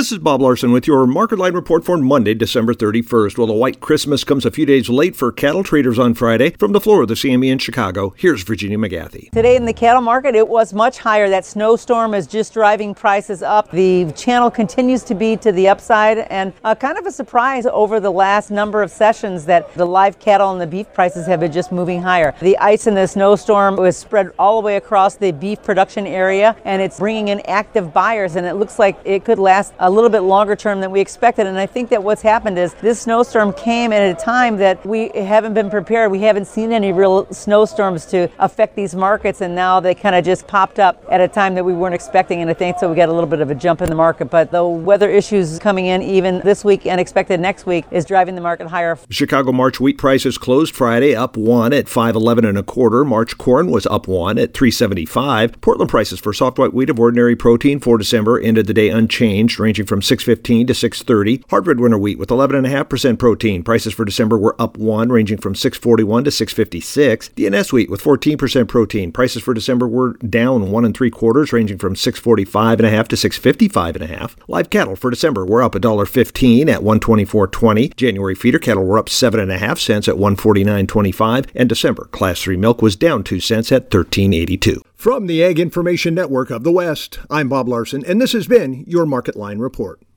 This is Bob Larson with your Market Line report for Monday, December 31st. Well, the white Christmas comes a few days late for cattle traders on Friday. From the floor of the CME in Chicago, here's Virginia McGathy. Today in the cattle market, it was much higher. That snowstorm is just driving prices up. The channel continues to be to the upside, and kind of a surprise over the last number of sessions that the live cattle and the beef prices have been just moving higher. The ice in the snowstorm was spread all the way across the beef production area, and it's bringing in active buyers, and it looks like it could last a little bit longer term than we expected. And I think that what's happened is this snowstorm came at a time that we haven't been prepared. We haven't seen any real snowstorms to affect these markets, and now they kind of just popped up at a time that we weren't expecting, and I think so we got a little bit of a jump in the market. But the weather issues coming in even this week and expected next week is driving the market higher. Chicago March wheat prices closed Friday up 1 at $5.1125. March corn was up 1 at $3.75. Portland prices for soft white wheat of ordinary protein for December ended the day unchanged, ranging from $6.15 to $6.30. Hard red winter wheat with 11.5% protein. Prices for December were up 1, ranging from $6.41 to $6.56. DNS wheat with 14% protein. Prices for December were down 1 3/4, ranging from $6.45.5 to $6.55.5. Live cattle for December were up $1.15 at $124.20. January feeder cattle were up 7.5 cents at $149.25, and December Class 3 milk was down 2 cents at $13.82. From the Ag Information Network of the West, I'm Bob Larson, and this has been your Market Line report.